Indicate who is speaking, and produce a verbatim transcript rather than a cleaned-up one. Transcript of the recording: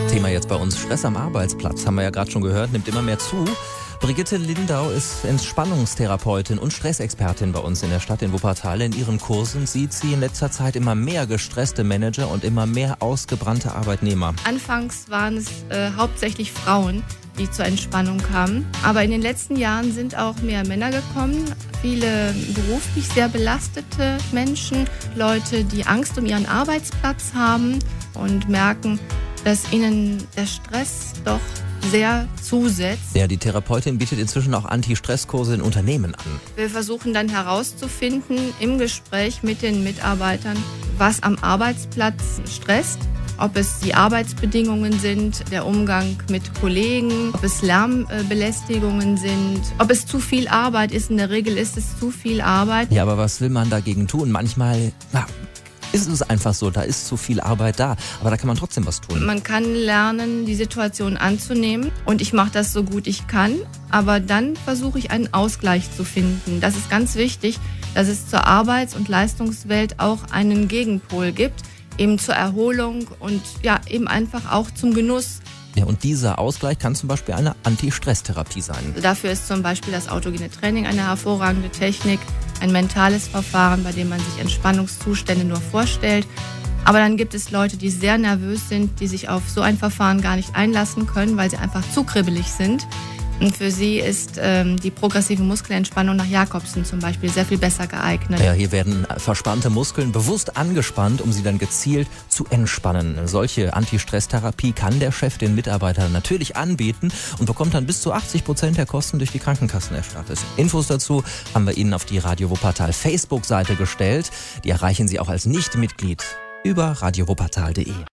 Speaker 1: Thema jetzt bei uns. Stress am Arbeitsplatz, haben wir ja gerade schon gehört, nimmt immer mehr zu. Brigitte Lindau ist Entspannungstherapeutin und Stressexpertin bei uns in der Stadt in Wuppertal. In ihren Kursen sieht sie in letzter Zeit immer mehr gestresste Manager und immer mehr ausgebrannte Arbeitnehmer.
Speaker 2: Anfangs waren es äh, hauptsächlich Frauen, die zur Entspannung kamen. Aber in den letzten Jahren sind auch mehr Männer gekommen. Viele beruflich sehr belastete Menschen, Leute, die Angst um ihren Arbeitsplatz haben und merken, dass ihnen der Stress doch sehr zusetzt.
Speaker 1: Ja, die Therapeutin bietet inzwischen auch Anti-Stress-Kurse in Unternehmen an.
Speaker 2: Wir versuchen dann herauszufinden im Gespräch mit den Mitarbeitern, was am Arbeitsplatz stresst. Ob es die Arbeitsbedingungen sind, der Umgang mit Kollegen, ob es Lärmbelästigungen sind, ob es zu viel Arbeit ist. In der Regel ist es zu viel Arbeit.
Speaker 1: Ja, aber was will man dagegen tun? Manchmal na, ist es einfach so, da ist zu viel Arbeit da. Aber da kann man trotzdem was tun.
Speaker 2: Man kann lernen, die Situation anzunehmen. Und ich mache das so gut ich kann. Aber dann versuche ich einen Ausgleich zu finden. Das ist ganz wichtig, dass es zur Arbeits- und Leistungswelt auch einen Gegenpol gibt. Eben zur Erholung und ja, eben einfach auch zum Genuss.
Speaker 1: Ja, und dieser Ausgleich kann zum Beispiel eine Anti-Stress-Therapie sein.
Speaker 2: Dafür ist zum Beispiel das autogene Training eine hervorragende Technik, ein mentales Verfahren, bei dem man sich Entspannungszustände nur vorstellt. Aber dann gibt es Leute, die sehr nervös sind, die sich auf so ein Verfahren gar nicht einlassen können, weil sie einfach zu kribbelig sind. Und für sie ist ähm, die progressive Muskelentspannung nach Jacobsen zum Beispiel sehr viel besser geeignet.
Speaker 1: Ja, hier werden verspannte Muskeln bewusst angespannt, um sie dann gezielt zu entspannen. Eine solche Anti-Stress-Therapie kann der Chef den Mitarbeitern natürlich anbieten und bekommt dann bis zu achtzig Prozent der Kosten durch die Krankenkassen erstattet. Infos dazu haben wir Ihnen auf die Radio Wuppertal Facebook-Seite gestellt. Die erreichen Sie auch als Nichtmitglied über radio wuppertal punkt de.